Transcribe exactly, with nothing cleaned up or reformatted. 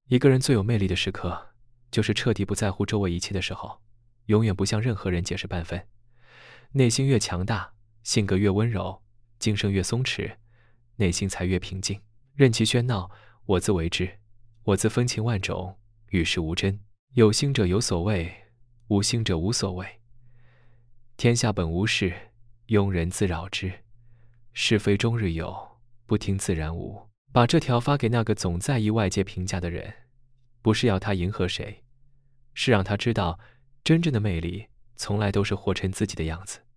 一个人最有魅力的时刻，就是彻底不在乎周围一切的时候，永远不向任何人解释半分。内心越强大，性格越温柔，精神越松弛，内心才越平静。任其喧闹，我自为之。我自风情万种，与世无争。有心者有所谓，无心者无所谓。天下本无事，庸人自扰之。是非终日有，不听自然无。把这条发给那个总在意外界评价的人，不是要他迎合谁，是让他知道，真正的魅力从来都是活成自己的样子。